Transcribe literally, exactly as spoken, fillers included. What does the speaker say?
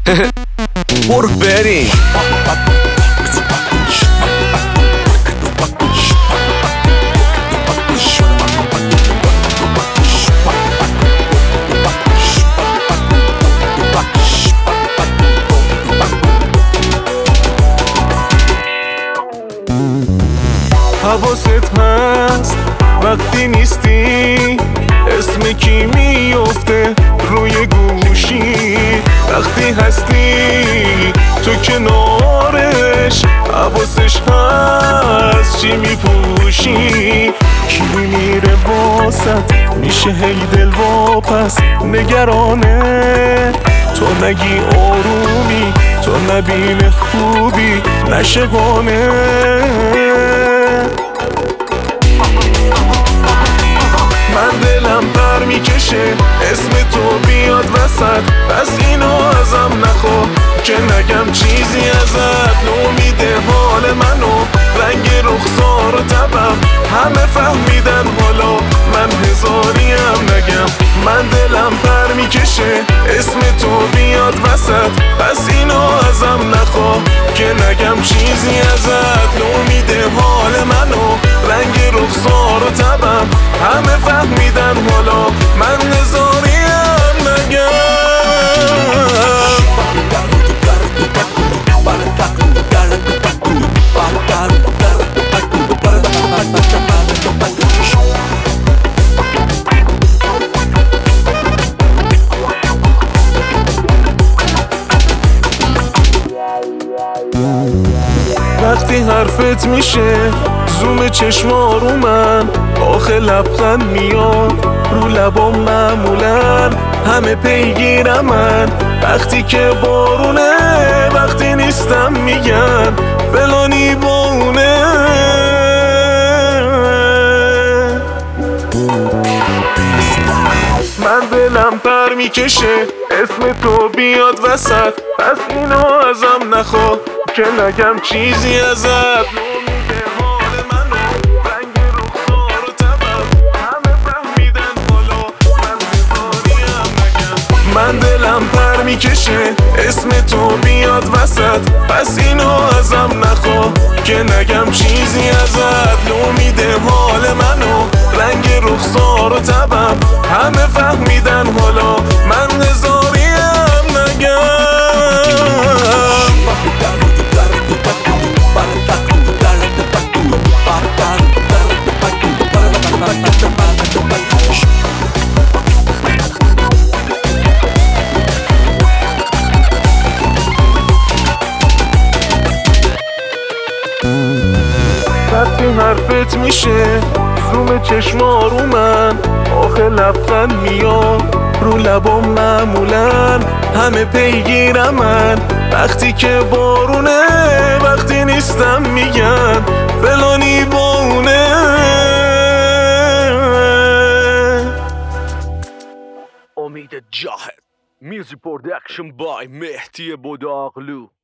برو بریم. حواست هست وقتی نیستی اسم کی میفته روی گوشی، وقتی هستی تو کنارش حواسش هست چی میپوشی. کی میره واسط میشه هی دل واپس نگرانه، تو نگی آرومی تو نبین خوبی نشگانه. من دلم پر میکشه اسم تو بیاد وسط، پس اینو ازم نخوا که نگم چیزی ازت. نومیده حال منو رنگ رخسار و تبم همه فهمیدن، حالا من هزاریم نگم. من دلم پر میکشه اسم تو بیاد وسط، پس اینو ازم نخوا که نگم چیزی ازت. نومیده حال منو رنگ رخسار و تبم همه فهمیدن، حالا من هزاریم نگم. وقتی حرفت میشه زوم چشما رو من، آخه لبخند میاد رو لبام معمولا. همه پیگیرم من وقتی که بارونه، وقتی نیستم میگن فلانی بونه. من دلم پر میکشه اسم تو بیاد وسط، پس اینو ازم نخوا که نگم چیزی ازت. نومیده حال منو رنگ رخسار و تبم همه فهمیدن، حالا من هزاریم نگم. من دلم پر میکشه اسم تو بیاد وسط، پس اینو ازم نخوا که نگم چیزی ازت. نومیده حال منو رنگ رخسار و تبم همه فهمیدن، حالا من هزاریم نگم. وقتی حرفت میشه زوم چشما رو من، آخه لبخند میاد رو لبام معمولا. همه پیگیرم من وقتی که بارونه، وقتی نیستم میگن فلانی بونه. امید جاهد، میوزیک پرودکشن بای مهدی بوداغلو.